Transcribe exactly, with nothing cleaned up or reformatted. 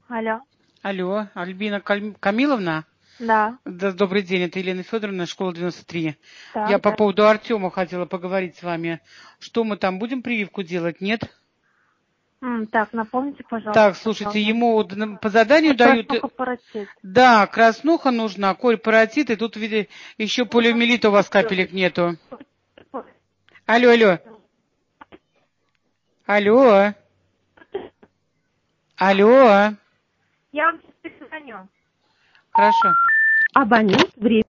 Алло. Алло, Альбина Каль- Камиловна? Да. Да, добрый день, это Елена Федоровна, школа девяносто три. Так, Я по да. поводу Артема хотела поговорить с вами. Что мы там будем прививку делать, нет? М, так, напомните, пожалуйста. Так, слушайте, ему вот на- по заданию дают... э, Краснуха-парацит. Да, краснуха нужна, коль-паротит, и тут, видите, еще полиомиелита у вас капелек нету. Алло, алло. Алло. Алло. Я вам сейчас перезвоню. Хорошо. Абонент время.